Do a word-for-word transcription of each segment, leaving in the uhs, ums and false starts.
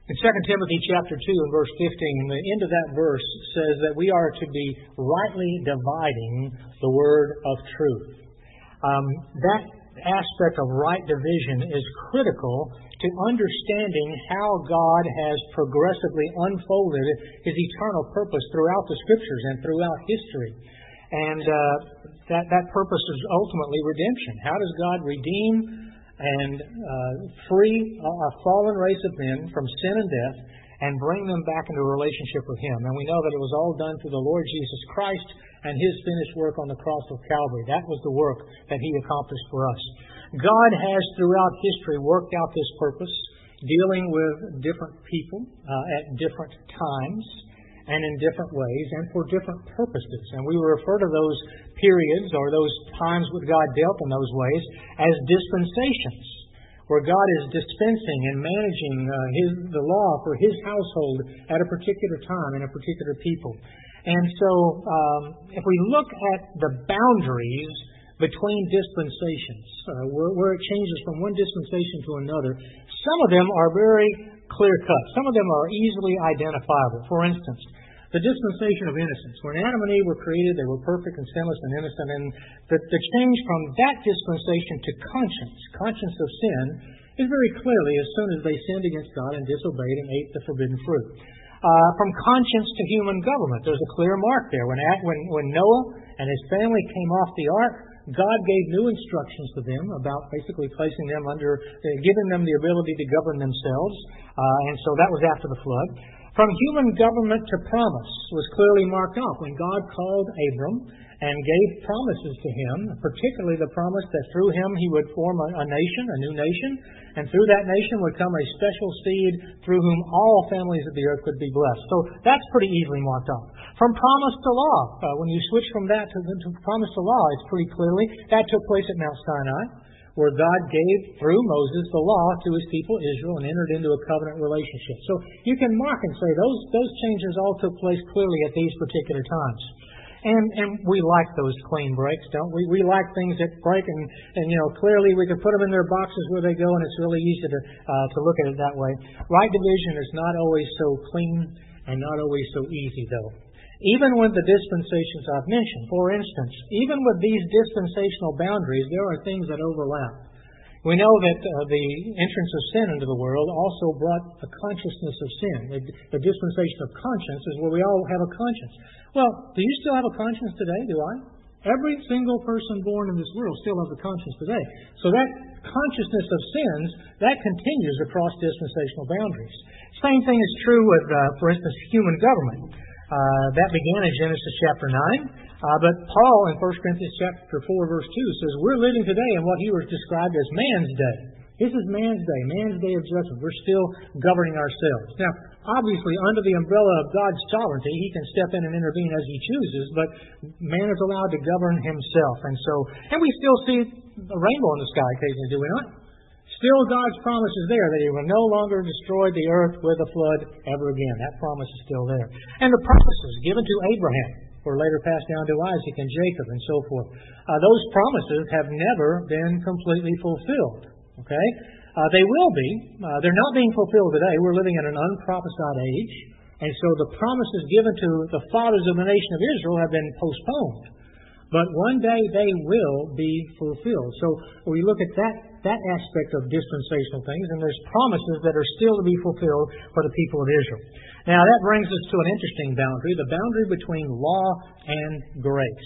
In Second Timothy chapter two and verse fifteen, the end of that verse says that we are to be rightly dividing the word of truth. Um, that aspect of right division is critical to understanding how God has progressively unfolded His eternal purpose throughout the Scriptures and throughout history. And uh, that, that purpose is ultimately redemption. How does God redeem and uh, free a fallen race of men from sin and death and bring them back into a relationship with Him? And we know that it was all done through the Lord Jesus Christ and His finished work on the cross of Calvary. That was the work that He accomplished for us. God has throughout history worked out this purpose, dealing with different people uh, at different times and in different ways and for different purposes. And we refer to those periods or those times when God dealt in those ways as dispensations, where God is dispensing and managing uh, his, the law for His household at a particular time and a particular people. And so um, if we look at the boundaries between dispensations, uh, where, where it changes from one dispensation to another, some of them are very clear-cut. Some of them are easily identifiable. For instance, the dispensation of innocence. When Adam and Eve were created, they were perfect and sinless and innocent. And the, the change from that dispensation to conscience, conscience of sin, is very clearly as soon as they sinned against God and disobeyed and ate the forbidden fruit. Uh, from conscience to human government, there's a clear mark there. When, when, when Noah and his family came off the ark, God gave new instructions to them about basically placing them under, uh, giving them the ability to govern themselves. Uh, and so that was after the flood. From human government to promise was clearly marked off when God called Abram and gave promises to him, particularly the promise that through him he would form a, a nation, a new nation, and through that nation would come a special seed through whom all families of the earth would be blessed. So that's pretty easily marked off. From promise to law, uh, when you switch from that to, to promise to law, it's pretty clearly that took place at Mount Sinai, where God gave, through Moses, the law to His people Israel and entered into a covenant relationship. So you can mark and say those those changes all took place clearly at these particular times. And and we like those clean breaks, don't we? We like things that break, and, and you know, clearly we can put them in their boxes where they go, and it's really easy to uh, to look at it that way. Right division is not always so clean and not always so easy, though. Even with the dispensations I've mentioned, for instance, even with these dispensational boundaries, there are things that overlap. We know that uh, the entrance of sin into the world also brought a consciousness of sin. The, the dispensation of conscience is where we all have a conscience. Well, do you still have a conscience today? Do I? Every single person born in this world still has a conscience today. So that consciousness of sins, that continues across dispensational boundaries. Same thing is true with, uh, for instance, human government. Uh, that began in Genesis chapter nine. Uh, but Paul in First Corinthians chapter four, verse two says, we're living today in what he was described as man's day. This is man's day, man's day of judgment. We're still governing ourselves. Now, obviously, under the umbrella of God's sovereignty, He can step in and intervene as He chooses, but man is allowed to govern himself. And so, and we still see a rainbow in the sky occasionally, do we not? Still, God's promise is there that He will no longer destroy the earth with a flood ever again. That promise is still there. And the promises given to Abraham were later passed down to Isaac and Jacob and so forth. Uh, those promises have never been completely fulfilled. Okay? Uh, they will be. Uh, they're not being fulfilled today. We're living in an unprophesied age. And so the promises given to the fathers of the nation of Israel have been postponed. But one day they will be fulfilled. So we look at that, that aspect of dispensational things, and there's promises that are still to be fulfilled for the people of Israel. Now that brings us to an interesting boundary, the boundary between law and grace.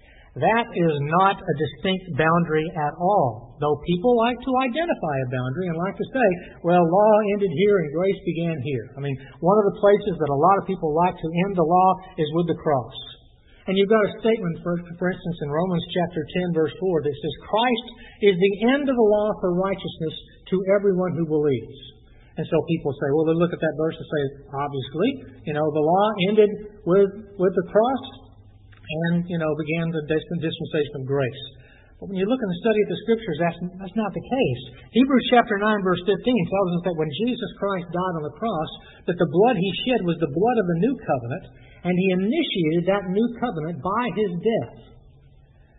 That is not a distinct boundary at all, though people like to identify a boundary and like to say, well, law ended here and grace began here. I mean, one of the places that a lot of people like to end the law is with the cross. And you've got a statement, for, for instance, in Romans chapter ten, verse four, that says, Christ is the end of the law for righteousness to everyone who believes. And so people say, well, they look at that verse and say, obviously, you know, the law ended with, with the cross and, you know, began the dispensation of grace. But when you look and study at the Scriptures, that's, that's not the case. Hebrews chapter nine, verse fifteen tells us that when Jesus Christ died on the cross, that the blood He shed was the blood of the new covenant, and He initiated that new covenant by His death.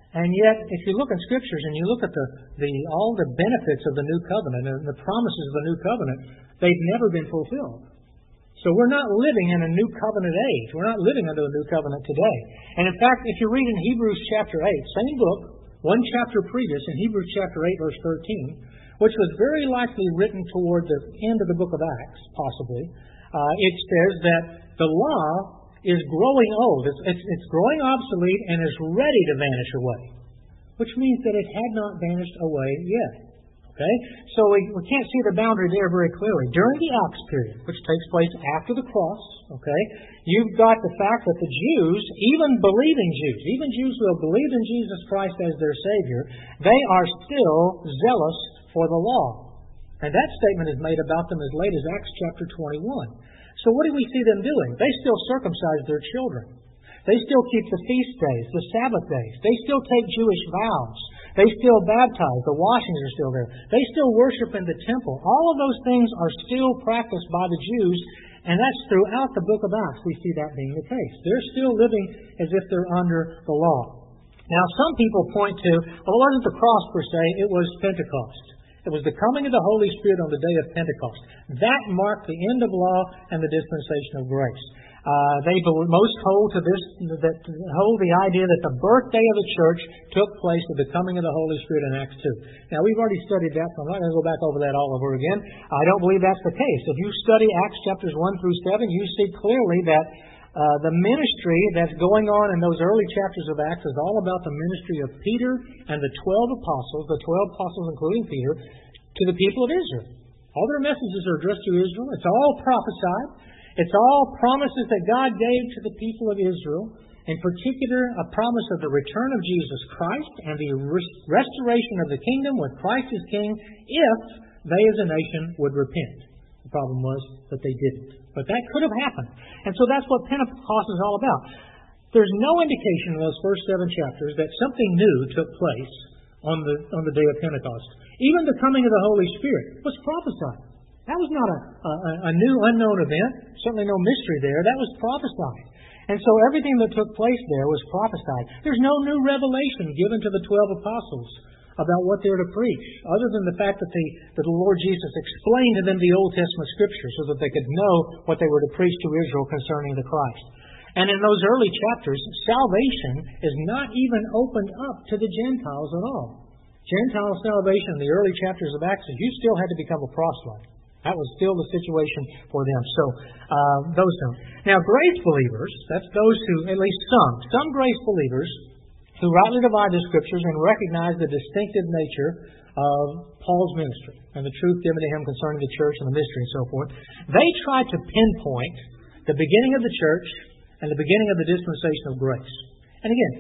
And yet, if you look in Scriptures and you look at the, the all the benefits of the New Covenant and the promises of the New Covenant, they've never been fulfilled. So we're not living in a New Covenant age. We're not living under the New Covenant today. And in fact, if you read in Hebrews chapter eight, same book, one chapter previous, in Hebrews chapter eight, verse thirteen, which was very likely written toward the end of the book of Acts, possibly, uh, it says that the law is growing old. It's, it's, it's growing obsolete and is ready to vanish away, which means that it had not vanished away yet. Okay? So we, we can't see the boundary there very clearly. During the Acts period, which takes place after the cross, okay, you've got the fact that the Jews, even believing Jews, even Jews who have believed in Jesus Christ as their Savior, they are still zealous for the law. And that statement is made about them as late as Acts chapter twenty-one. So what do we see them doing? They still circumcise their children. They still keep the feast days, the Sabbath days. They still take Jewish vows. They still baptize. The washings are still there. They still worship in the temple. All of those things are still practiced by the Jews, and that's throughout the book of Acts. We see that being the case. They're still living as if they're under the law. Now, some people point to, well, it wasn't the cross per se, it was Pentecost. It was the coming of the Holy Spirit on the day of Pentecost. That marked the end of law and the dispensation of grace. Uh, they most hold to this, that hold the idea that the birthday of the church took place with the coming of the Holy Spirit in Acts two. Now, we've already studied that, so I'm not going to go back over that all over again. I don't believe that's the case. If you study Acts chapters one through seven, you see clearly that uh, the ministry that's going on in those early chapters of Acts is all about the ministry of Peter and the twelve apostles, the twelve apostles including Peter, to the people of Israel. All their messages are addressed to Israel. It's all prophesied. It's all promises that God gave to the people of Israel. In particular, a promise of the return of Jesus Christ and the restoration of the kingdom with Christ as King if they as a nation would repent. The problem was that they didn't. But that could have happened. And so that's what Pentecost is all about. There's no indication in those first seven chapters that something new took place on the, on the day of Pentecost. Even the coming of the Holy Spirit was prophesied. That was not a, a, a new, unknown event. Certainly no mystery there. That was prophesied. And so everything that took place there was prophesied. There's no new revelation given to the twelve apostles about what they're to preach, other than the fact that the, that the Lord Jesus explained to them the Old Testament Scriptures so that they could know what they were to preach to Israel concerning the Christ. And in those early chapters, salvation is not even opened up to the Gentiles at all. Gentile salvation in the early chapters of Acts, you still had to become a proselyte. That was still the situation for them. So, uh, those don't. Now, grace believers, that's those who, at least some, some grace believers who rightly divide the Scriptures and recognize the distinctive nature of Paul's ministry and the truth given to him concerning the church and the mystery and so forth. They try to pinpoint the beginning of the church and the beginning of the dispensation of grace. And again,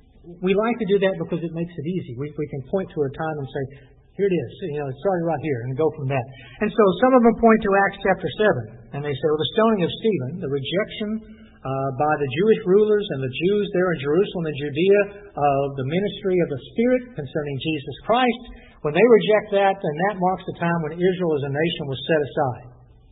we like to do that because it makes it easy. We, we can point to a time and say, here it is. You know, it started right here, and go from that. And so some of them point to Acts chapter seven, and they say, well, the stoning of Stephen, the rejection uh, by the Jewish rulers and the Jews there in Jerusalem and Judea of the ministry of the Spirit concerning Jesus Christ, when they reject that, then that marks the time when Israel as a nation was set aside.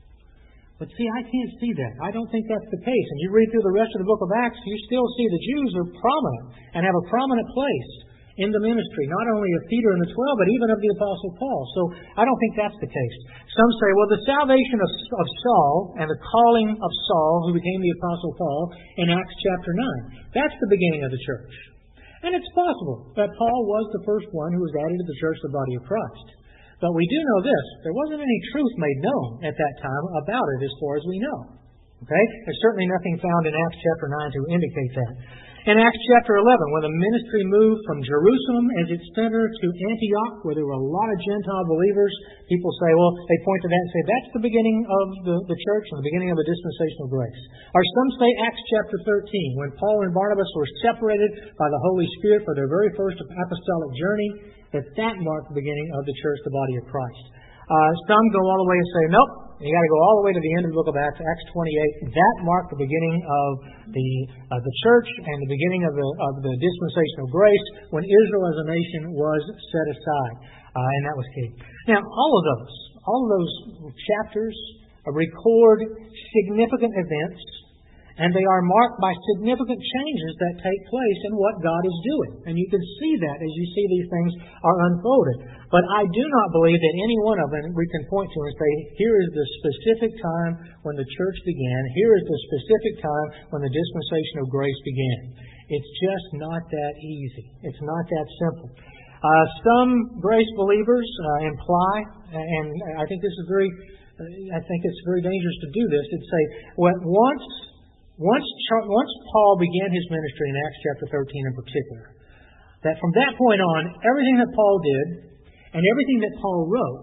But see, I can't see that. I don't think that's the case. And you read through the rest of the book of Acts, you still see the Jews are prominent and have a prominent place in the ministry, not only of Peter and the twelve, but even of the Apostle Paul. So I don't think that's the case. Some say, well, the salvation of, of Saul and the calling of Saul, who became the Apostle Paul, in Acts chapter nine, that's the beginning of the church. And it's possible that Paul was the first one who was added to the church, the body of Christ. But we do know this. There wasn't any truth made known at that time about it as far as we know. Okay? There's certainly nothing found in Acts chapter nine to indicate that. In Acts chapter eleven, when the ministry moved from Jerusalem as its center to Antioch, where there were a lot of Gentile believers, people say, well, they point to that and say, that's the beginning of the, the church and the beginning of the dispensational grace. Or some say Acts chapter thirteen, when Paul and Barnabas were separated by the Holy Spirit for their very first apostolic journey, that that marked the beginning of the church, the body of Christ. Uh, some go all the way and say, nope, you got to go all the way to the end of the book of Acts, Acts twenty-eight. That marked the beginning of the uh, the church and the beginning of the of the dispensation of grace when Israel as a nation was set aside, uh, and that was key. Now, all of those, all of those chapters uh, record significant events And they are marked by significant changes that take place in what God is doing. And you can see that as you see these things are unfolded. But I do not believe that any one of them we can point to and say, here is the specific time when the church began. Here is the specific time when the dispensation of grace began. It's just not that easy. It's not that simple. Uh, some grace believers uh, imply, and I think this is very, I think it's very dangerous to do this, to say, well, once Once, once Paul began his ministry in Acts chapter thirteen in particular, that from that point on, everything that Paul did and everything that Paul wrote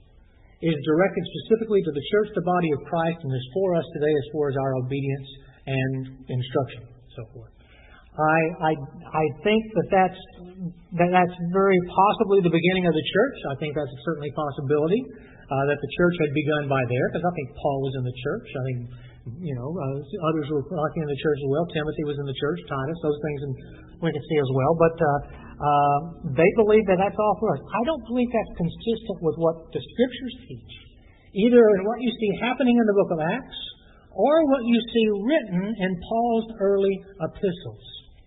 is directed specifically to the church, the body of Christ, and is for us today as far as our obedience and instruction, and so forth. I, I, I think that that's, that that's very possibly the beginning of the church. I think that's certainly a possibility uh, that the church had begun by there, because I think Paul was in the church. I think You know, uh, others were working in the church as well. Timothy was in the church, Titus, those things, and we can see as well. But uh, uh, they believe that that's all for us. I don't believe that's consistent with what the Scriptures teach, either in what you see happening in the book of Acts or what you see written in Paul's early epistles.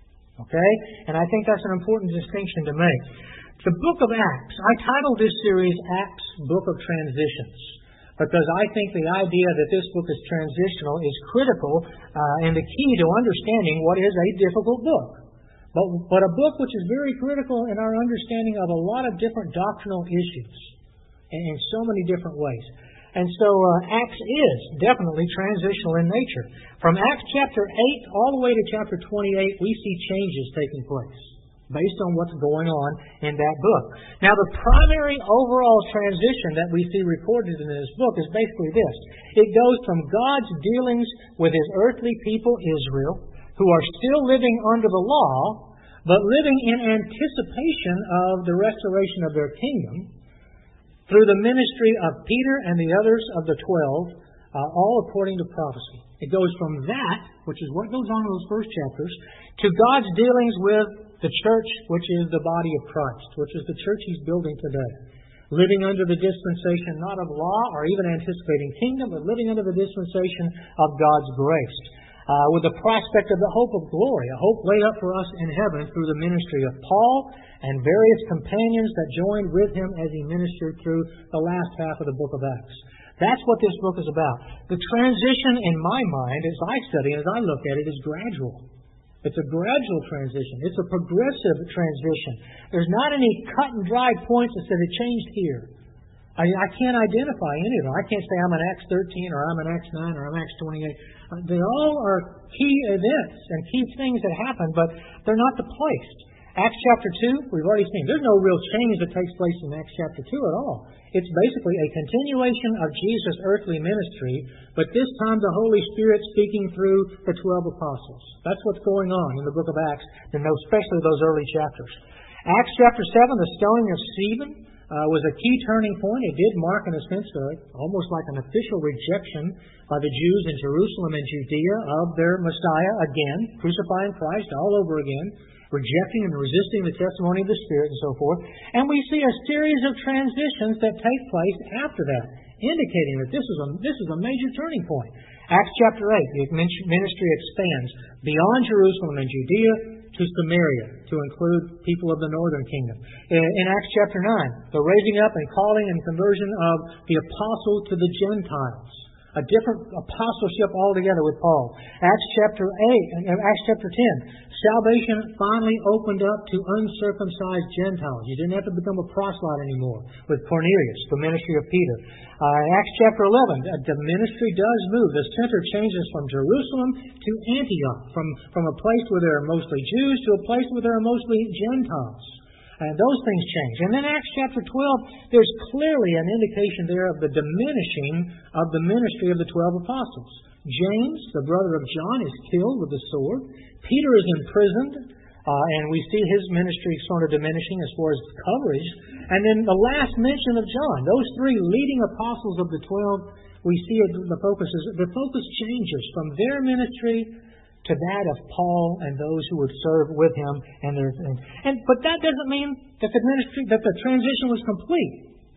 Okay? And I think that's an important distinction to make. The book of Acts, I titled this series Acts Book of Transitions, because I think the idea that this book is transitional is critical uh, and the key to understanding what is a difficult book. But, but a book which is very critical in our understanding of a lot of different doctrinal issues in, in so many different ways. And so uh, Acts is definitely transitional in nature. From Acts chapter eight all the way to chapter twenty-eight, we see changes taking place based on what's going on in that book. Now, the primary overall transition that we see recorded in this book is basically this. It goes from God's dealings with His earthly people, Israel, who are still living under the law, but living in anticipation of the restoration of their kingdom, through the ministry of Peter and the others of the twelve, uh, all according to prophecy. It goes from that, which is what goes on in those first chapters, to God's dealings with the church, which is the body of Christ, which is the church He's building today. Living under the dispensation not of law or even anticipating kingdom, but living under the dispensation of God's grace. Uh, with the prospect of the hope of glory, a hope laid up for us in heaven through the ministry of Paul and various companions that joined with him as he ministered through the last half of the book of Acts. That's what this book is about. The transition in my mind, as I study and as I look at it, is gradual. It's a gradual transition. It's a progressive transition. There's not any cut and dry points that said it changed here. I, I can't identify any of them. I can't say I'm in Acts thirteen or I'm in Acts nine or I'm in Acts twenty-eight. Uh, they all are key events and key things that happen, but they're not the place. Acts chapter two, we've already seen. There's no real change that takes place in Acts chapter two at all. It's basically a continuation of Jesus' earthly ministry, but this time the Holy Spirit speaking through the twelve apostles. That's what's going on in the book of Acts, and especially those early chapters. Acts chapter seven, the stoning of Stephen, uh, was a key turning point. It did mark, in a sense, uh, almost like an official rejection by the Jews in Jerusalem and Judea of their Messiah again, crucifying Christ all over again, rejecting and resisting the testimony of the Spirit and so forth. And we see a series of transitions that take place after that, indicating that this is a, this is a major turning point. Acts chapter eight, the ministry expands beyond Jerusalem and Judea to Samaria, to include people of the northern kingdom. In Acts chapter nine, the raising up and calling and conversion of the apostle to the Gentiles. A different apostleship altogether with Paul. Acts chapter eight, Acts chapter ten, salvation finally opened up to uncircumcised Gentiles. You didn't have to become a proselyte anymore with Cornelius, the ministry of Peter. Uh, Acts chapter eleven, the ministry does move. The center changes from Jerusalem to Antioch, from, from a place where there are mostly Jews to a place where there are mostly Gentiles. And those things change. And then Acts chapter twelve, there's clearly an indication there of the diminishing of the ministry of the twelve apostles. James, the brother of John, is killed with the sword. Peter is imprisoned, uh, and we see his ministry sort of diminishing as far as coverage. And then the last mention of John, those three leading apostles of the twelve, we see it, the focus is, the focus changes from their ministry to that of Paul and those who would serve with him. And, their, and, and But that doesn't mean that the ministry, that the transition was complete.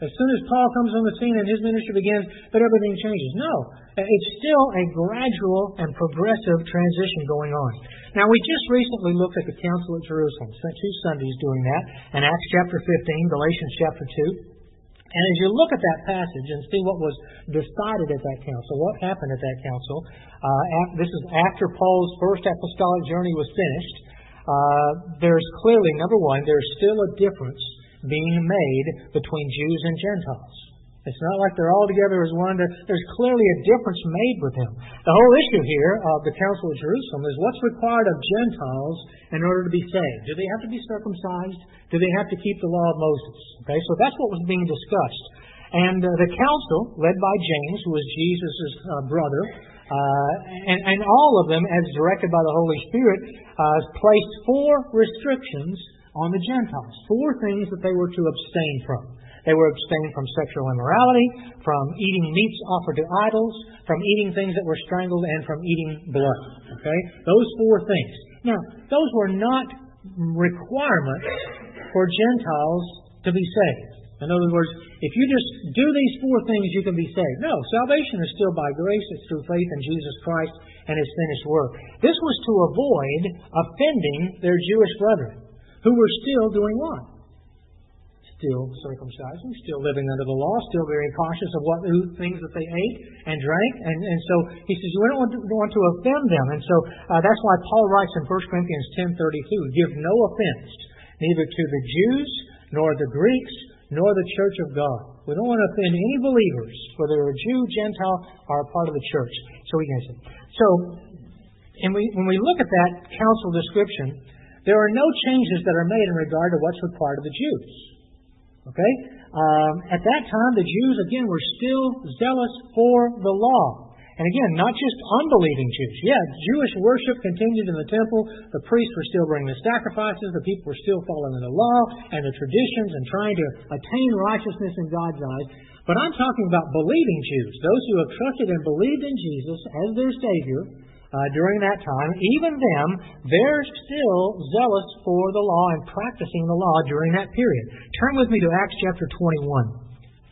As soon as Paul comes on the scene and his ministry begins, that everything changes. No. It's still a gradual and progressive transition going on. Now, we just recently looked at the Council at Jerusalem. Spent two Sundays doing that. In Acts chapter fifteen, Galatians chapter two. And as you look at that passage and see what was decided at that council, what happened at that council, uh, this is after Paul's first apostolic journey was finished, uh, there's clearly, number one, there's still a difference being made between Jews and Gentiles. It's not like they're all together as one. There's clearly a difference made with them. The whole issue here of the Council of Jerusalem is what's required of Gentiles in order to be saved. Do they have to be circumcised? Do they have to keep the law of Moses? Okay, so that's what was being discussed. And uh, the council, led by James, who was Jesus' uh, brother, uh, and, and all of them, as directed by the Holy Spirit, uh, placed four restrictions on the Gentiles. Four things that they were to abstain from. They were abstaining from sexual immorality, from eating meats offered to idols, from eating things that were strangled, and from eating blood. Okay? Those four things. Now, those were not requirements for Gentiles to be saved. In other words, if you just do these four things, you can be saved. No, salvation is still by grace. It's through faith in Jesus Christ and His finished work. This was to avoid offending their Jewish brethren, who were still doing what? Still circumcising, still living under the law, still very cautious of what things that they ate and drank. And, and so he says, we don't want to, want to offend them. And so uh, that's why Paul writes in First Corinthians ten thirty-two, give no offense, neither to the Jews, nor the Greeks, nor the church of God. We don't want to offend any believers, whether they're a Jew, Gentile, or a part of the church. So we can say. So and we, when we look at that council description, there are no changes that are made in regard to what's required of the Jews. Okay? Um, at that time, the Jews, again, were still zealous for the law. And again, not just unbelieving Jews. Yeah, Jewish worship continued in the temple. The priests were still bringing the sacrifices. The people were still following the law and the traditions and trying to attain righteousness in God's eyes. But I'm talking about believing Jews, those who have trusted and believed in Jesus as their Savior uh, during that time. Even them, they're still zealous for the law and practicing the law during that period. Turn with me to Acts chapter twenty-one.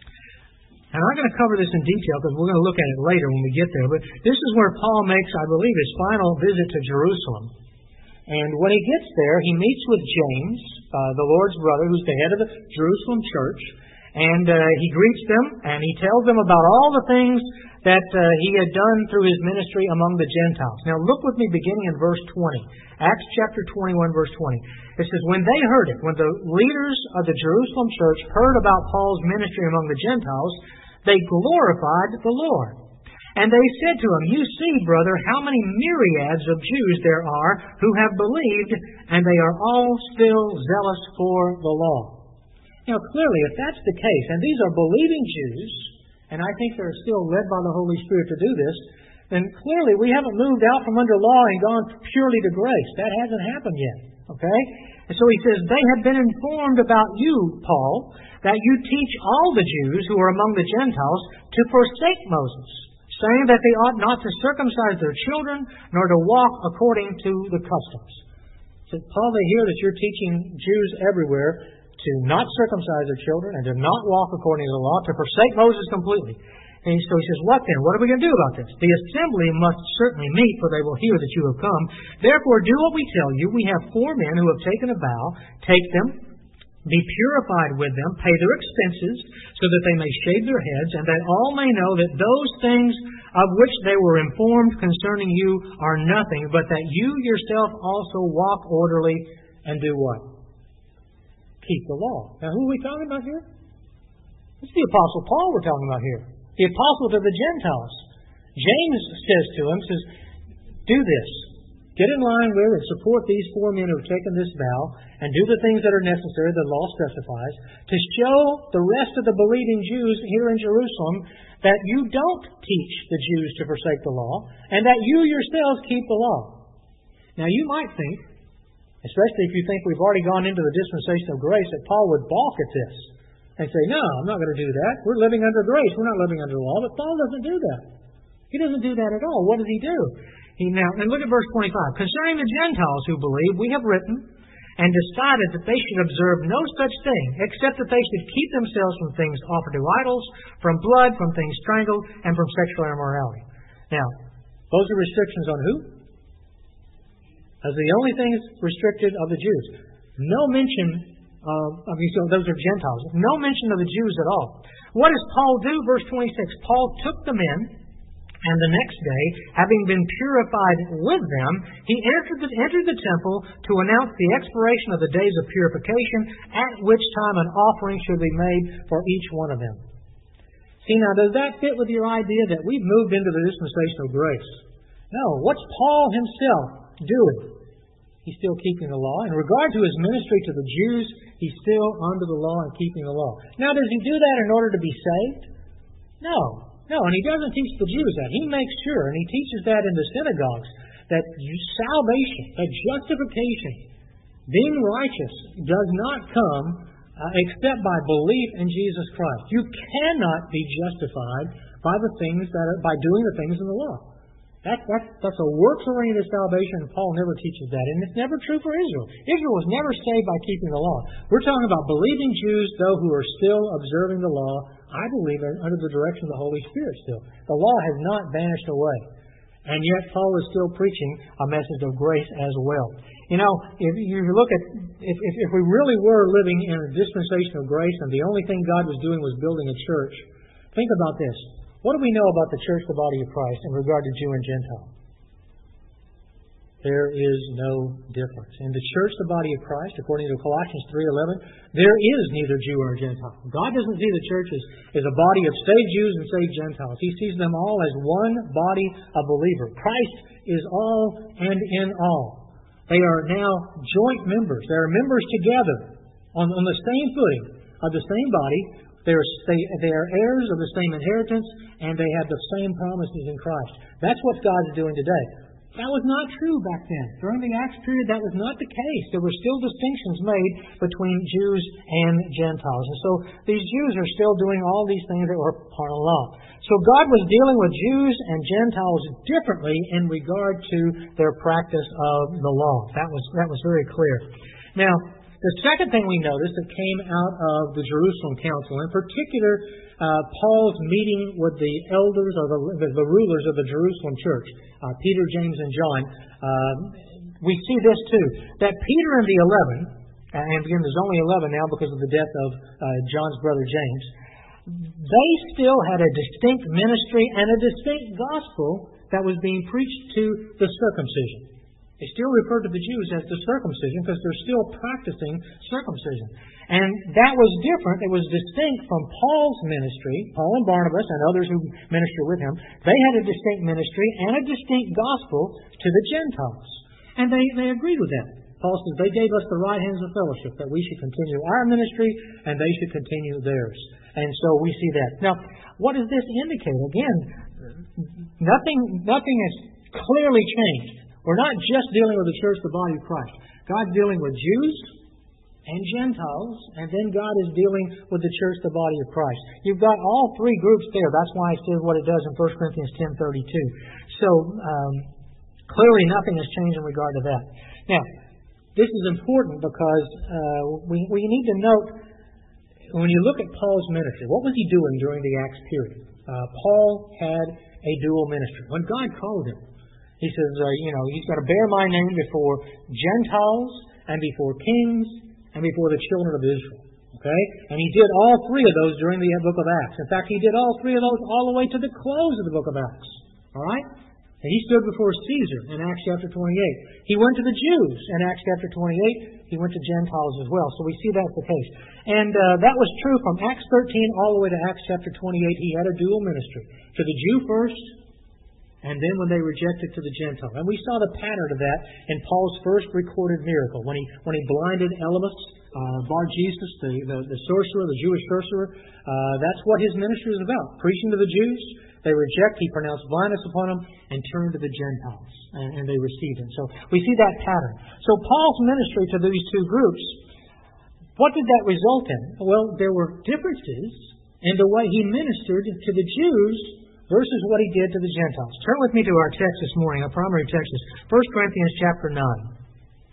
And I'm going to cover this in detail because we're going to look at it later when we get there. But this is where Paul makes, I believe, his final visit to Jerusalem. And when he gets there, he meets with James, uh, the Lord's brother, who's the head of the Jerusalem church. And uh, he greets them, and he tells them about all the things that uh, he had done through his ministry among the Gentiles. Now look with me beginning in verse twenty. Acts chapter twenty-one, verse twenty. It says, when they heard it, when the leaders of the Jerusalem church heard about Paul's ministry among the Gentiles, they glorified the Lord. And they said to him, you see, brother, how many myriads of Jews there are who have believed, and they are all still zealous for the law. Now, clearly, if that's the case, and these are believing Jews, and I think they're still led by the Holy Spirit to do this, then clearly we haven't moved out from under law and gone purely to grace. That hasn't happened yet. Okay? And so he says, they have been informed about you, Paul, that you teach all the Jews who are among the Gentiles to forsake Moses, saying that they ought not to circumcise their children, nor to walk according to the customs. So, Paul, they hear that you're teaching Jews everywhere to not circumcise their children and to not walk according to the law, to forsake Moses completely. And so he says, what then? What are we going to do about this? The assembly must certainly meet, for they will hear that you have come. Therefore, do what we tell you. We have four men who have taken a vow. Take them, be purified with them, pay their expenses, so that they may shave their heads, and that all may know that those things of which they were informed concerning you are nothing, but that you yourself also walk orderly and do what? Keep the law. Now, who are we talking about here? It's the Apostle Paul we're talking about here. The apostle to the Gentiles. James says to him, says, do this. Get in line with and support these four men who have taken this vow and do the things that are necessary, the law specifies, to show the rest of the believing Jews here in Jerusalem that you don't teach the Jews to forsake the law and that you yourselves keep the law. Now, you might think, especially if you think we've already gone into the dispensation of grace, that Paul would balk at this and say, no, I'm not going to do that. We're living under grace. We're not living under law. But Paul doesn't do that. He doesn't do that at all. What does he do? He now, and look at verse twenty-five. Concerning the Gentiles who believe, we have written, and decided that they should observe no such thing, except that they should keep themselves from things offered to idols, from blood, from things strangled, and from sexual immorality. Now, those are restrictions on who? As the only things restricted of the Jews. No mention of, of these, those are Gentiles. No mention of the Jews at all. What does Paul do? Verse twenty-six. Paul took them in, and the next day, having been purified with them, he entered the, entered the temple to announce the expiration of the days of purification, at which time an offering should be made for each one of them. See, now, does that fit with your idea that we've moved into the dispensation of grace? No. What's Paul himself doing? He's still keeping the law. In regard to his ministry to the Jews, he's still under the law and keeping the law. Now, does he do that in order to be saved? No. No, and he doesn't teach the Jews that. He makes sure, and he teaches that in the synagogues, that salvation, that justification, being righteous, does not come uh, except by belief in Jesus Christ. You cannot be justified by the things that are, by doing the things in the law. That, that, that's a works-oriented salvation, and Paul never teaches that. And it's never true for Israel. Israel was never saved by keeping the law. We're talking about believing Jews, though, who are still observing the law, I believe, under the direction of the Holy Spirit still. The law has not vanished away. And yet Paul is still preaching a message of grace as well. You know, if you look at, if, if, if we really were living in a dispensation of grace and the only thing God was doing was building a church, think about this. What do we know about the church, the body of Christ, in regard to Jew and Gentile? There is no difference. In the church, the body of Christ, according to Colossians three eleven, there is neither Jew nor Gentile. God doesn't see the church as, as a body of saved Jews and saved Gentiles. He sees them all as one body of believers. Christ is all and in all. They are now joint members. They are members together on, on the same footing of the same body. They are, they, they are heirs of the same inheritance, and they have the same promises in Christ. That's what God is doing today. That was not true back then. During the Acts period, that was not the case. There were still distinctions made between Jews and Gentiles. And so these Jews are still doing all these things that were part of the law. So God was dealing with Jews and Gentiles differently in regard to their practice of the law. That was, that was very clear. Now, the second thing we notice that came out of the Jerusalem Council, in particular, uh, Paul's meeting with the elders or the, the rulers of the Jerusalem church, uh, Peter, James, and John, uh, we see this too, that Peter and the eleven, and again there's only eleven now because of the death of uh, John's brother James, they still had a distinct ministry and a distinct gospel that was being preached to the circumcision. They still refer to the Jews as the circumcision because they're still practicing circumcision. And that was different. It was distinct from Paul's ministry. Paul and Barnabas and others who ministered with him, they had a distinct ministry and a distinct gospel to the Gentiles. And they, they agreed with that. Paul says they gave us the right hands of fellowship, that we should continue our ministry and they should continue theirs. And so we see that. Now, what does this indicate? Again, nothing, nothing has clearly changed. We're not just dealing with the church, the body of Christ. God's dealing with Jews and Gentiles, and then God is dealing with the church, the body of Christ. You've got all three groups there. That's why it says what it does in First Corinthians ten thirty-two. So, um, clearly nothing has changed in regard to that. Now, this is important because uh, we, we need to note, when you look at Paul's ministry, what was he doing during the Acts period? Uh, Paul had a dual ministry. When God called him, he says, uh, you know, he's got to bear my name before Gentiles and before kings and before the children of Israel. Okay? And he did all three of those during the book of Acts. In fact, he did all three of those all the way to the close of the book of Acts. All right? And he stood before Caesar in Acts chapter twenty-eight. He went to the Jews in Acts chapter twenty-eight. He went to Gentiles as well. So we see that's the case. And uh, that was true from Acts thirteen all the way to Acts chapter twenty-eight. He had a dual ministry. To the Jew first, and then when they rejected, to the Gentile. And we saw the pattern of that in Paul's first recorded miracle. When he when he blinded Elymas, uh, Bar-Jesus, the, the, the sorcerer, the Jewish sorcerer, uh, that's what his ministry is about. Preaching to the Jews, they reject, he pronounced blindness upon them, and turned to the Gentiles. And, and they received him. So we see that pattern. So Paul's ministry to these two groups, what did that result in? Well, there were differences in the way he ministered to the Jews versus what he did to the Gentiles. Turn with me to our text this morning. Our primary text is First Corinthians chapter nine.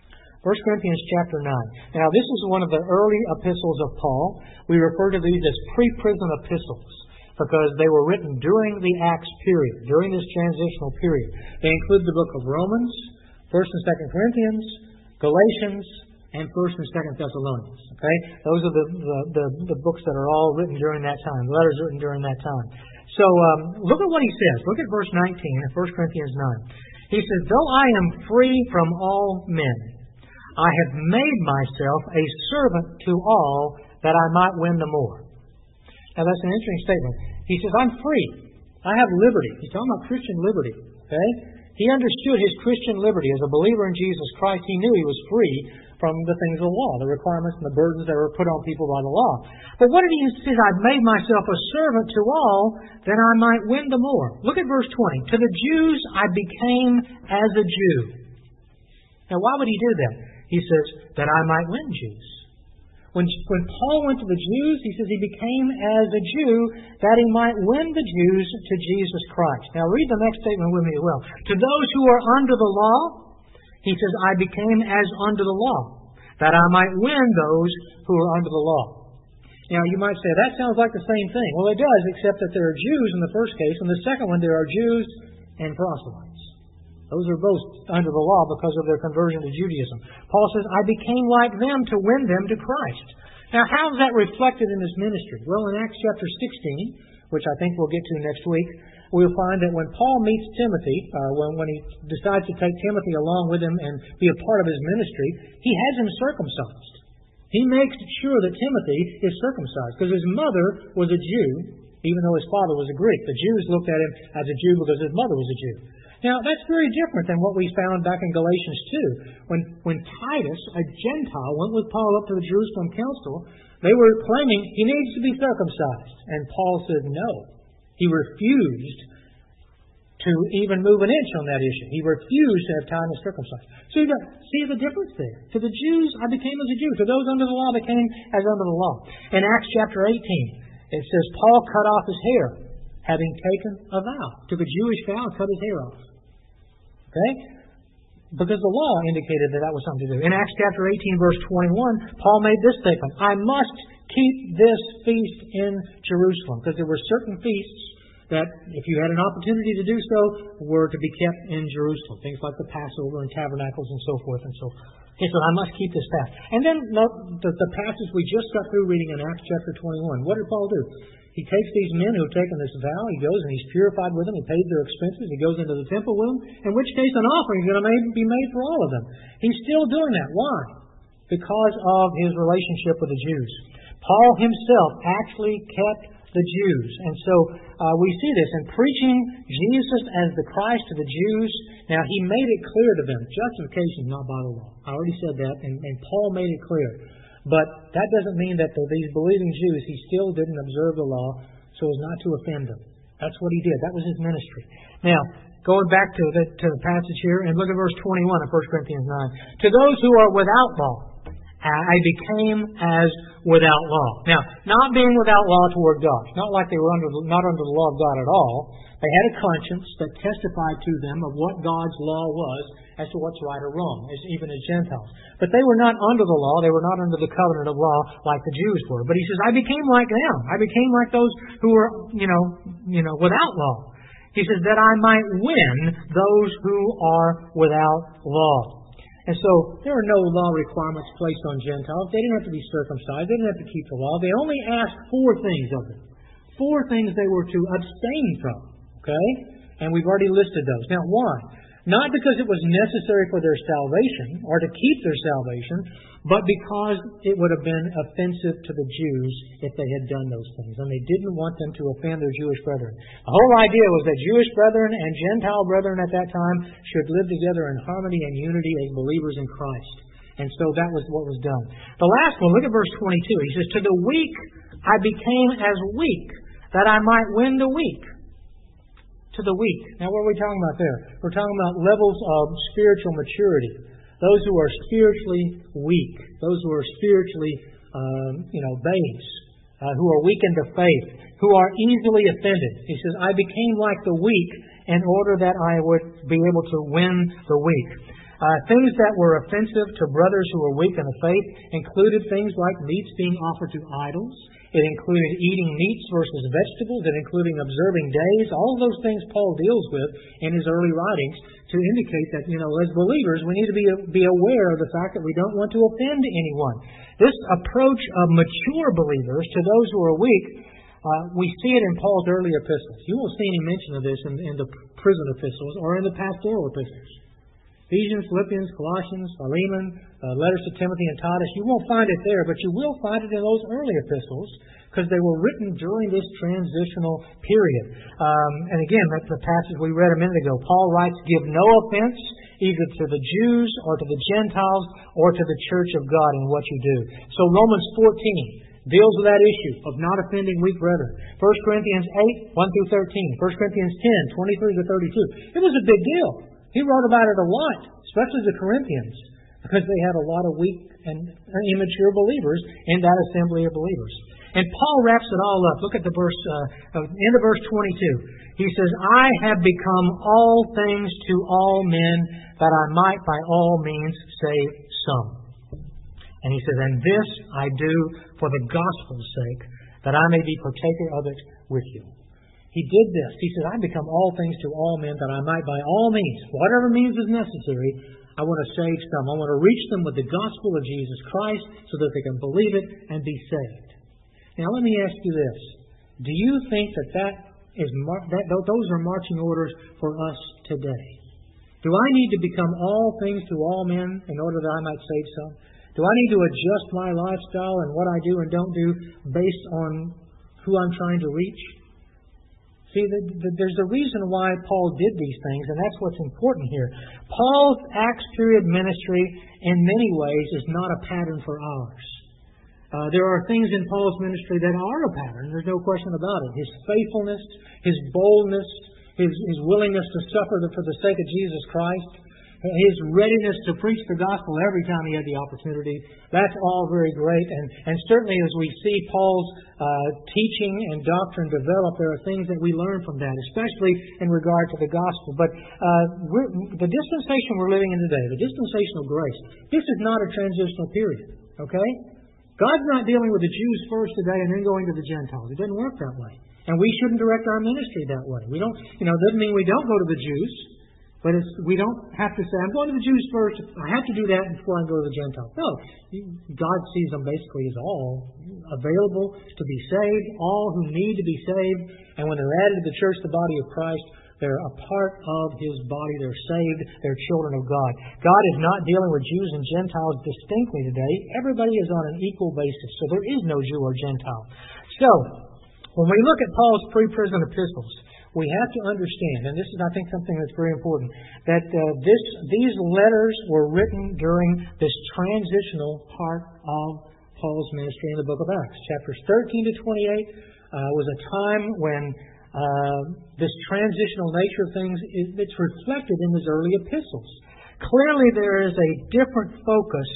First Corinthians chapter nine. Now, this is one of the early epistles of Paul. We refer to these as pre-prison epistles because they were written during the Acts period, during this transitional period. They include the book of Romans, First and Second Corinthians, Galatians, and First and Second Thessalonians. Okay, those are the, the the the books that are all written during that time. Letters written during that time. So um, look at what he says. Look at verse nineteen of First Corinthians nine. He says, "Though I am free from all men, I have made myself a servant to all, that I might win the more." Now that's an interesting statement. He says, "I'm free. I have liberty." He's talking about Christian liberty. Okay. He understood his Christian liberty. As a believer in Jesus Christ, he knew he was free from the things of the law, the requirements and the burdens that were put on people by the law. But what did he say? "I've made myself a servant to all, that I might win the more." Look at verse twenty. "To the Jews I became as a Jew." Now why would he do that? He says, "that I might win Jews." When, when Paul went to the Jews, he says he became as a Jew that he might win the Jews to Jesus Christ. Now read the next statement with me as well. "To those who are under the law," he says, "I became as under the law, that I might win those who are under the law." Now you might say, that sounds like the same thing. Well, it does, except that there are Jews in the first case. In the second one, there are Jews and proselytes. Those are both under the law because of their conversion to Judaism. Paul says, "I became like them to win them to Christ." Now, how is that reflected in his ministry? Well, in Acts chapter sixteen, which I think we'll get to next week, we'll find that when Paul meets Timothy, uh, when, when he decides to take Timothy along with him and be a part of his ministry, he has him circumcised. He makes sure that Timothy is circumcised because his mother was a Jew, even though his father was a Greek. The Jews looked at him as a Jew because his mother was a Jew. Now, that's very different than what we found back in Galatians two. When, when Titus, a Gentile, went with Paul up to the Jerusalem council, they were claiming he needs to be circumcised. And Paul said no. He refused to even move an inch on that issue. He refused to have Titus circumcised. So you got see the difference there. To the Jews, I became as a Jew. To those under the law, I became as under the law. In Acts chapter eighteen, it says Paul cut off his hair, having taken a vow. Took a Jewish vow and cut his hair off. Okay? Because the law indicated that that was something to do. In Acts chapter eighteen, verse twenty-one, Paul made this statement: "I must keep this feast in Jerusalem." Because there were certain feasts that, if you had an opportunity to do so, were to be kept in Jerusalem. Things like the Passover and Tabernacles and so forth and so forth. He said, "I must keep this fast." And then note the, the passage we just got through reading in Acts chapter twenty-one. What did Paul do? He takes these men who have taken this vow, he goes and he's purified with them, he pays their expenses, he goes into the temple with them, in which case an offering is going to be made for all of them. He's still doing that. Why? Because of his relationship with the Jews. Paul himself actually kept the Jews. And so uh, we see this in preaching Jesus as the Christ to the Jews. Now, he made it clear to them, justification is not by the law. I already said that, and, and Paul made it clear. But that doesn't mean that for these believing Jews, he still didn't observe the law so as not to offend them. That's what he did. That was his ministry. Now, going back to the, to the passage here, and look at verse twenty-one of First Corinthians nine. "To those who are without law, I became as without law." Now, not being without law toward God. Not like they were under not under the law of God at all. They had a conscience that testified to them of what God's law was as to what's right or wrong, as even as Gentiles. But they were not under the law. They were not under the covenant of law like the Jews were. But he says, "I became like them. I became like those who were, you know, you know, without law." He says, "that I might win those who are without law." And so there are no law requirements placed on Gentiles. They didn't have to be circumcised. They didn't have to keep the law. They only asked four things of them. Four things they were to abstain from. Okay? And we've already listed those. Now, why? Not because it was necessary for their salvation or to keep their salvation, but because it would have been offensive to the Jews if they had done those things. And they didn't want them to offend their Jewish brethren. The whole idea was that Jewish brethren and Gentile brethren at that time should live together in harmony and unity as believers in Christ. And so that was what was done. The last one, look at verse twenty-two. He says, "To the weak I became as weak, that I might win the weak." To the weak. Now, what are we talking about there? We're talking about levels of spiritual maturity. Those who are spiritually weak. Those who are spiritually, um, you know, babes. Uh, who are weak in the faith. Who are easily offended. He says, "I became like the weak in order that I would be able to win the weak." Uh, things that were offensive to brothers who were weak in the faith included things like meats being offered to idols. It included eating meats versus vegetables. It included observing days. All of those things Paul deals with in his early writings to indicate that, you know, as believers, we need to be, be aware of the fact that we don't want to offend anyone. This approach of mature believers to those who are weak, uh, we see it in Paul's early epistles. You won't see any mention of this in, in the prison epistles or in the pastoral epistles. Ephesians, Philippians, Colossians, Philemon, uh, letters to Timothy and Titus. You won't find it there, but you will find it in those early epistles because they were written during this transitional period. Um, and again, that's the passage we read a minute ago. Paul writes, "Give no offense either to the Jews or to the Gentiles or to the church of God in what you do." So Romans fourteen deals with that issue of not offending weak brethren. First Corinthians eight, one through thirteen. First Corinthians ten, twenty-three to thirty-two. It was a big deal. He wrote about it a lot, especially the Corinthians, because they had a lot of weak and immature believers in that assembly of believers. And Paul wraps it all up. Look at the verse, uh, end of verse twenty-two. He says, "I have become all things to all men, that I might by all means save some." And he says, "And this I do for the gospel's sake, that I may be partaker of it with you." He did this. He said, "I become all things to all men, that I might by all means, whatever means is necessary, I want to save some. I want to reach them with the gospel of Jesus Christ so that they can believe it and be saved." Now let me ask you this. Do you think that, that, is mar- that those are marching orders for us today? Do I need to become all things to all men in order that I might save some? Do I need to adjust my lifestyle and what I do and don't do based on who I'm trying to reach? See, there's a reason why Paul did these things, and that's what's important here. Paul's Acts period ministry, in many ways, is not a pattern for ours. Uh, there are things in Paul's ministry that are a pattern. There's no question about it. His faithfulness, his boldness, his, his willingness to suffer for the sake of Jesus Christ, his readiness to preach the gospel every time he had the opportunity. That's all very great. And, and certainly as we see Paul's uh, teaching and doctrine develop, there are things that we learn from that, especially in regard to the gospel. But uh, we're, the dispensation we're living in today, the dispensational grace, this is not a transitional period. Okay? God's not dealing with the Jews first today and then going to the Gentiles. It doesn't work that way. And we shouldn't direct our ministry that way. We don't, you know, it doesn't mean we don't go to the Jews. But it's, we don't have to say, I'm going to the Jews first. I have to do that before I go to the Gentiles. No. God sees them basically as all available to be saved, all who need to be saved. And when they're added to the church, the body of Christ, they're a part of His body. They're saved. They're children of God. God is not dealing with Jews and Gentiles distinctly today. Everybody is on an equal basis. So there is no Jew or Gentile. So, when we look at Paul's pre-prison epistles, we have to understand, and this is, I think, something that's very important, that uh, this these letters were written during this transitional part of Paul's ministry in the book of Acts. Chapters thirteen to twenty-eight uh, was a time when uh, this transitional nature of things, is, it's reflected in his early epistles. Clearly there is a different focus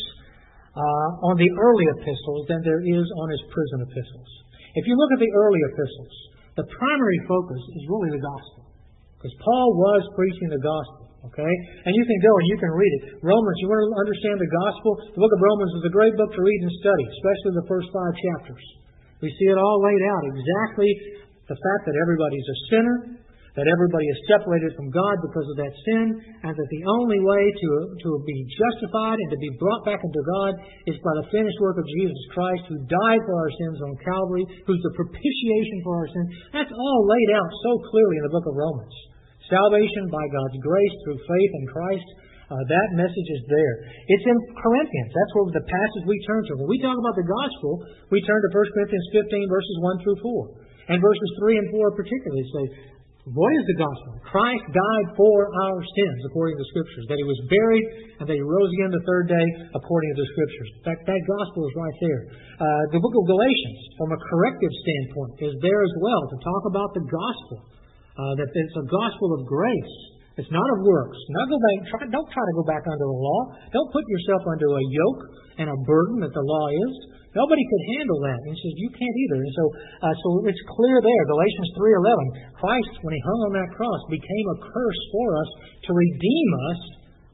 uh, on the early epistles than there is on his prison epistles. If you look at the early epistles, the primary focus is really the gospel. Because Paul was preaching the gospel. Okay? And you can go and you can read it. Romans, you want to understand the gospel? The book of Romans is a great book to read and study, especially the first five chapters. We see it all laid out. Exactly the fact that everybody's a sinner, that everybody is separated from God because of that sin, and that the only way to, to be justified and to be brought back into God is by the finished work of Jesus Christ, who died for our sins on Calvary, who's the propitiation for our sins. That's all laid out so clearly in the book of Romans. Salvation by God's grace through faith in Christ, uh, that message is there. It's in Corinthians. That's where the passage we turn to. When we talk about the gospel, we turn to First Corinthians fifteen, verses one through four. And verses three and four particularly say, what is the gospel? Christ died for our sins, according to the Scriptures. That He was buried and that He rose again the third day, according to the Scriptures. In fact, that gospel is right there. Uh, the book of Galatians, from a corrective standpoint, is there as well to talk about the gospel. Uh, that it's a gospel of grace. It's not of works. Not go back, try, don't try to go back under the law. Don't put yourself under a yoke and a burden that the law is. Nobody could handle that. And he says, you can't either. And so uh, so it's clear there, Galatians three eleven, Christ, when He hung on that cross, became a curse for us to redeem us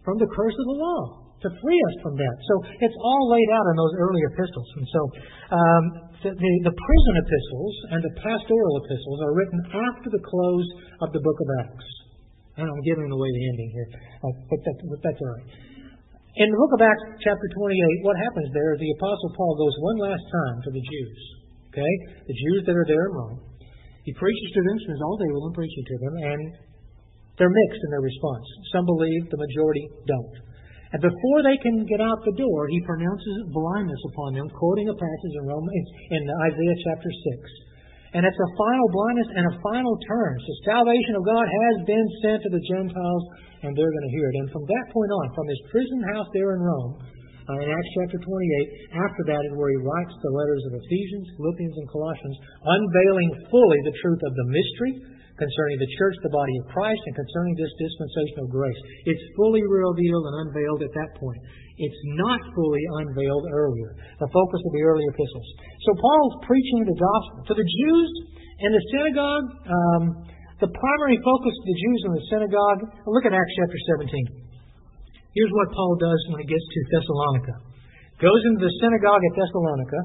from the curse of the law, to free us from that. So it's all laid out in those early epistles. And so um, the, the, the prison epistles and the pastoral epistles are written after the close of the book of Acts. And I'm giving away the ending here, uh, but, that, but that's all right. In the book of Acts, chapter twenty-eight, what happens there is the Apostle Paul goes one last time to the Jews. Okay? The Jews that are there in Rome. He preaches to them, spends all day with them preaching to them, and they're mixed in their response. Some believe, the majority don't. And before they can get out the door, he pronounces blindness upon them, quoting a passage in Romans, in Isaiah chapter six. And it's a final blindness and a final turn. So salvation of God has been sent to the Gentiles, and they're going to hear it. And from that point on, from his prison house there in Rome, uh, in Acts chapter twenty-eight, after that is where he writes the letters of Ephesians, Philippians, and Colossians, unveiling fully the truth of the mystery concerning the church, the body of Christ, and concerning this dispensation of grace. It's fully revealed and unveiled at that point. It's not fully unveiled earlier. The focus of the early epistles. So Paul's preaching the gospel to the Jews in the synagogue. Um, the primary focus of the Jews in the synagogue. Look at Acts chapter seventeen. Here's what Paul does when he gets to Thessalonica. Goes into the synagogue at Thessalonica.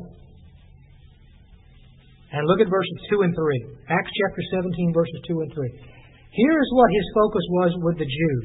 And look at verses two and three. Acts chapter seventeen, verses two and three. Here is what his focus was with the Jews.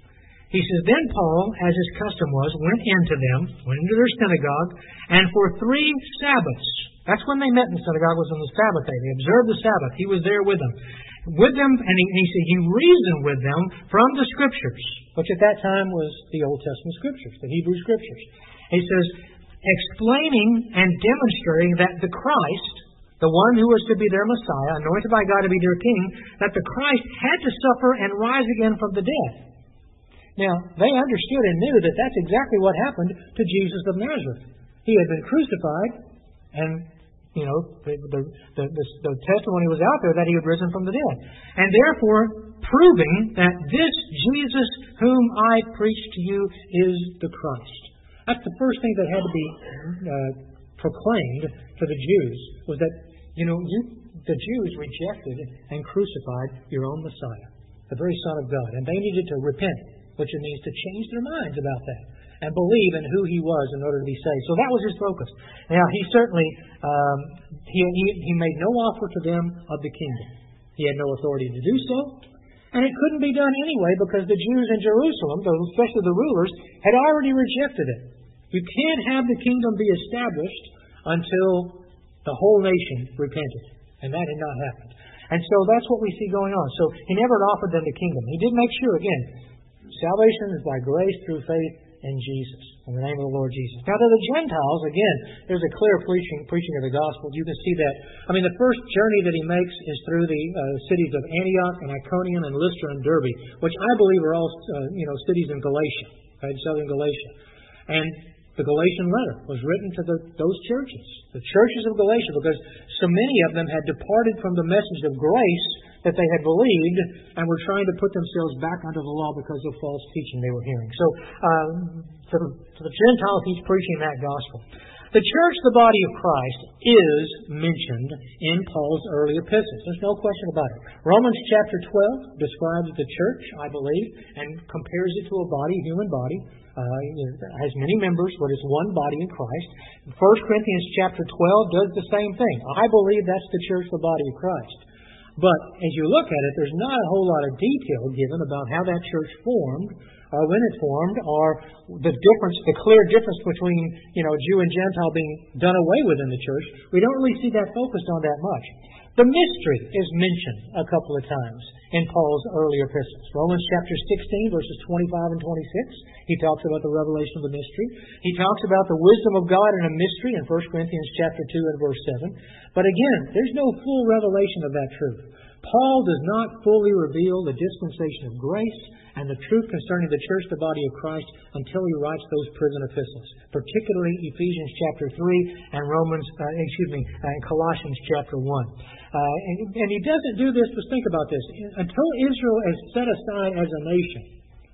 He says, Then Paul, as his custom was, went into them, went into their synagogue, and for three Sabbaths, that's when they met in the synagogue, was on the Sabbath day. They observed the Sabbath. He was there with them. With them, and he, and he said, he reasoned with them from the Scriptures, which at that time was the Old Testament Scriptures, the Hebrew Scriptures. He says, explaining and demonstrating that the Christ, the one who was to be their Messiah, anointed by God to be their King, that the Christ had to suffer and rise again from the dead. Now, they understood and knew that that's exactly what happened to Jesus of Nazareth. He had been crucified, and, you know, the, the, the, the, the testimony was out there that he had risen from the dead. And therefore, proving that this Jesus whom I preach to you is the Christ. That's the first thing that had to be uh, proclaimed to the Jews, was that, you know, you, the Jews rejected and crucified your own Messiah, the very Son of God. And they needed to repent, which it means to change their minds about that and believe in who he was in order to be saved. So that was his focus. Now, he certainly, um, he, he, he made no offer to them of the kingdom. He had no authority to do so. And it couldn't be done anyway because the Jews in Jerusalem, especially the rulers, had already rejected it. You can't have the kingdom be established until the whole nation repented. And that had not happened. And so that's what we see going on. So he never offered them the kingdom. He did make sure, again, salvation is by grace through faith in Jesus, in the name of the Lord Jesus. Now to the Gentiles, again, there's a clear preaching preaching of the gospel. You can see that. I mean, the first journey that he makes is through the uh, cities of Antioch and Iconium and Lystra and Derbe, which I believe are all uh, you know cities in Galatia, right, southern Galatia. And the Galatian letter was written to the, those churches, the churches of Galatia, because so many of them had departed from the message of grace that they had believed and were trying to put themselves back under the law because of false teaching they were hearing. So um, to, the, to the Gentiles, he's preaching that gospel. The church, the body of Christ, is mentioned in Paul's early epistles. There's no question about it. Romans chapter twelve describes the church, I believe, and compares it to a body, a human body. Uh, it has many members, but it's one body in Christ. First Corinthians chapter twelve does the same thing. I believe that's the church, the body of Christ. But as you look at it, there's not a whole lot of detail given about how that church formed, or when it formed, or the difference, the clear difference between, you know, Jew and Gentile being done away with in the church. We don't really see that focused on that much. The mystery is mentioned a couple of times in Paul's early epistles. Romans chapter sixteen, verses twenty-five and twenty-six, he talks about the revelation of the mystery. He talks about the wisdom of God in a mystery in First Corinthians chapter two and verse seven. But again, there's no full revelation of that truth. Paul does not fully reveal the dispensation of grace and the truth concerning the church, the body of Christ, until he writes those prison epistles, particularly Ephesians chapter three and Romans, uh, excuse me, and Colossians chapter one. Uh, and, and he doesn't do this, but think about this. Until Israel is set aside as a nation,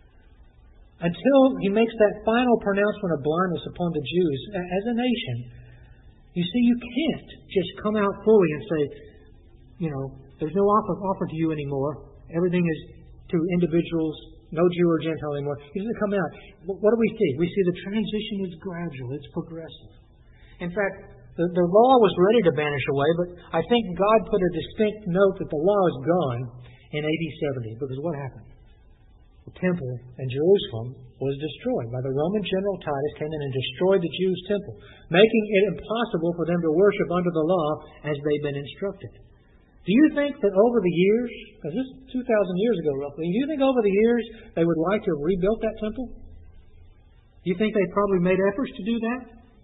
until he makes that final pronouncement of blindness upon the Jews as a nation, you see, you can't just come out fully and say, you know, there's no offer, offer to you anymore. Everything is to individuals no Jew or Gentile anymore. He doesn't come out. What do we see? We see the transition is gradual. It's progressive. In fact, the, the law was ready to vanish away, but I think God put a distinct note that the law is gone in A D seventy. Because what happened? The temple in Jerusalem was destroyed by the Roman general Titus, came in and destroyed the Jews' temple, making it impossible for them to worship under the law as they'd been instructed. Do you think that over the years, because this is two thousand years ago roughly, do you think over the years they would like to have rebuilt that temple? Do you think they probably made efforts to do that?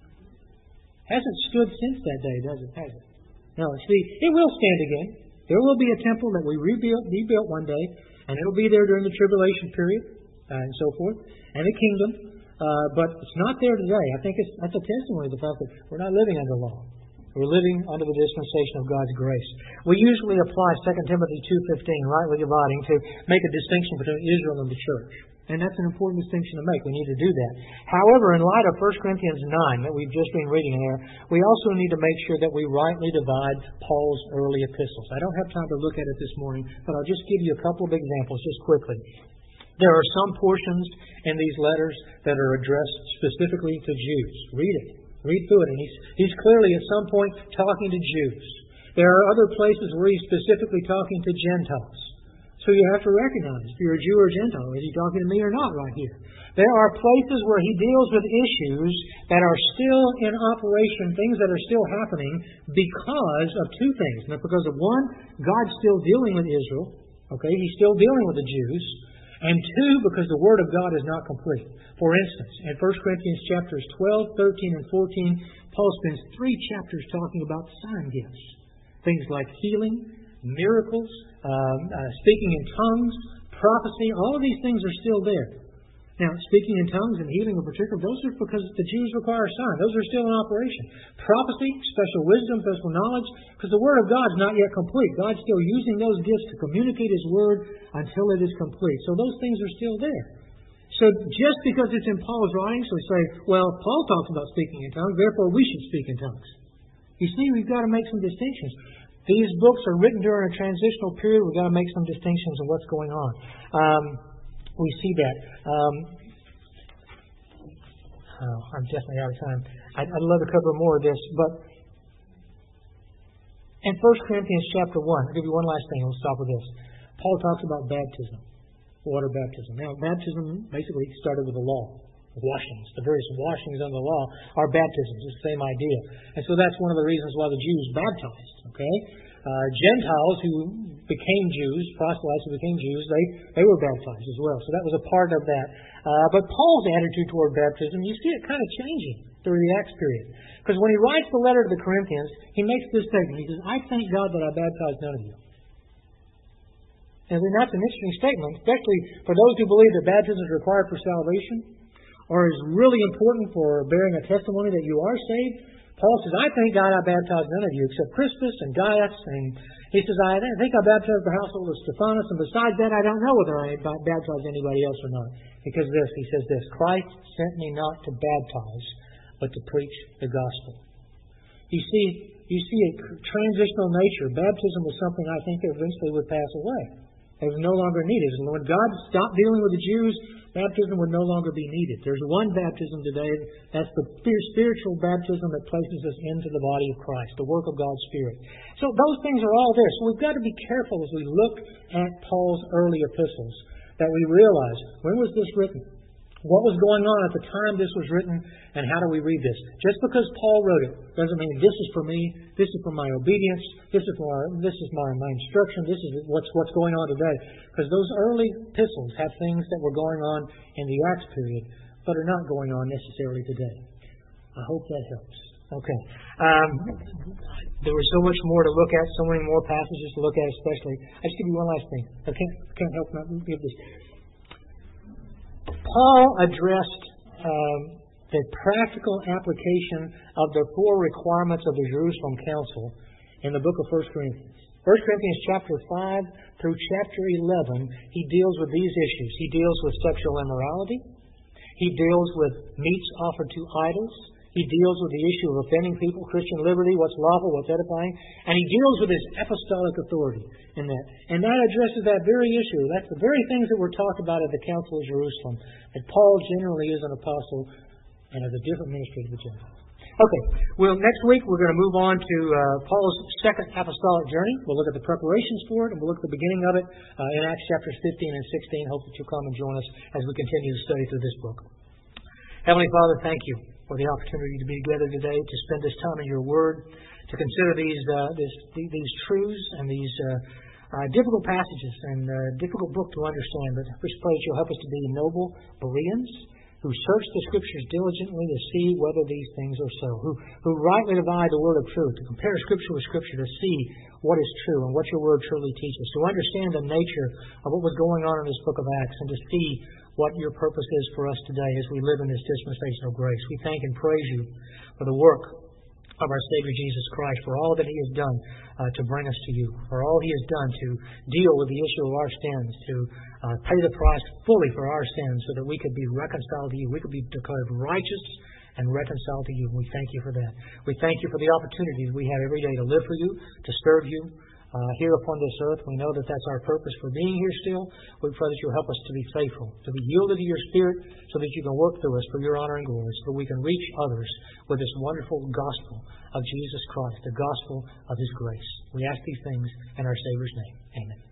Hasn't stood since that day, does it? Has it? No, see, it will stand again. There will be a temple that we rebuilt, rebuilt one day, and it'll be there during the tribulation period, uh, and so forth, and the kingdom. Uh, but it's not there today. I think it's, that's a testimony of the fact that we're not living under law. We're living under the dispensation of God's grace. We usually apply Second Timothy two fifteen, rightly dividing, to make a distinction between Israel and the church. And that's an important distinction to make. We need to do that. However, in light of First Corinthians nine that we've just been reading here, we also need to make sure that we rightly divide Paul's early epistles. I don't have time to look at it this morning, but I'll just give you a couple of examples just quickly. There are some portions in these letters that are addressed specifically to Jews. Read it. Read through it. And he's, he's clearly at some point talking to Jews. There are other places where he's specifically talking to Gentiles. So you have to recognize if you're a Jew or Gentile, is he talking to me or not right here? There are places where he deals with issues that are still in operation, things that are still happening because of two things. Now, because of one, God's still dealing with Israel. Okay, he's still dealing with the Jews. And two, because the Word of God is not complete. For instance, in First Corinthians chapters twelve, thirteen, and fourteen, Paul spends three chapters talking about sign gifts. Things like healing, miracles, um, uh, speaking in tongues, prophecy, all of these things are still there. Now, speaking in tongues and healing in particular, those are because the Jews require a sign. Those are still in operation. Prophecy, special wisdom, special knowledge, because the Word of God is not yet complete. God's still using those gifts to communicate His Word until it is complete. So those things are still there. So just because it's in Paul's writings, we say, well, Paul talks about speaking in tongues, therefore we should speak in tongues. You see, we've got to make some distinctions. These books are written during a transitional period. We've got to make some distinctions of what's going on. Um, we see that. Um, oh, I'm definitely out of time. I'd, I'd love to cover more of this, but in First Corinthians chapter one, I'll give you one last thing, and we'll stop with this. Paul talks about baptism, water baptism. Now, baptism basically started with the law. Washings, the various washings under the law are baptisms. It's the same idea. And so that's one of the reasons why the Jews baptized. Okay? Uh, Gentiles who became Jews, proselytes who became Jews, they, they were baptized as well. So that was a part of that. Uh, but Paul's attitude toward baptism, you see it kind of changing during the Acts period. Because when he writes the letter to the Corinthians, he makes this statement. He says, I thank God that I baptized none of you. And then that's an interesting statement, especially for those who believe that baptism is required for salvation, or is really important for bearing a testimony that you are saved. Paul says, I thank God I baptized none of you except Crispus and Gaius. And he says, I think I baptized the household of Stephanas. And besides that, I don't know whether I baptized anybody else or not. Because this, he says this, Christ sent me not to baptize, but to preach the gospel. You see, you see a transitional nature. Baptism was something I think eventually would pass away. It was no longer needed. And when God stopped dealing with the Jews, baptism would no longer be needed. There's one baptism today. That's the spiritual baptism that places us into the body of Christ, the work of God's Spirit. So those things are all there. So we've got to be careful as we look at Paul's early epistles, that we realize, when was this written? What was going on at the time this was written, and how do we read this? Just because Paul wrote it doesn't mean this is for me, this is for my obedience, this is for my, this is my, my instruction, this is what's what's going on today. Because those early epistles have things that were going on in the Acts period, but are not going on necessarily today. I hope that helps. Okay. Um, there was so much more to look at, so many more passages to look at, especially. I just give you one last thing. I can't, can't help not give this. Paul addressed um, the practical application of the four requirements of the Jerusalem Council in the book of First Corinthians. First Corinthians chapter five through chapter eleven, he deals with these issues. He deals with sexual immorality. He deals with meats offered to idols. He deals with the issue of offending people, Christian liberty, what's lawful, what's edifying, and he deals with his apostolic authority in that. And that addresses that very issue. That's the very things that were talked about at the Council of Jerusalem, that Paul generally is an apostle and has a different ministry to the Gentiles. Okay, well, next week we're going to move on to uh, Paul's second apostolic journey. We'll look at the preparations for it, and we'll look at the beginning of it uh, in Acts chapters fifteen and sixteen. Hope that you'll come and join us as we continue to study through this book. Heavenly Father, thank you for the opportunity to be together today, to spend this time in your Word, to consider these uh, this, these truths and these uh, uh, difficult passages and uh, difficult book to understand. But we pray that you'll help us to be noble Bereans, who search the Scriptures diligently to see whether these things are so, who, who rightly divide the word of truth, to compare Scripture with Scripture, to see what is true and what your word truly teaches, to understand the nature of what was going on in this book of Acts, and to see what your purpose is for us today as we live in this dispensation of grace. We thank and praise you for the work of our Savior Jesus Christ, for all that He has done uh, to bring us to you, for all He has done to deal with the issue of our sins, to uh, pay the price fully for our sins so that we could be reconciled to you, we could be declared righteous and reconciled to you. We thank you for that. We thank you for the opportunities we have every day to live for you, to serve you uh, here upon this earth. We know that that's our purpose for being here still. We pray that you'll help us to be faithful, to be yielded to your Spirit, so that you can work through us for your honor and glory, so that we can reach others with this wonderful gospel of Jesus Christ, the gospel of His grace. We ask these things in our Savior's name. Amen.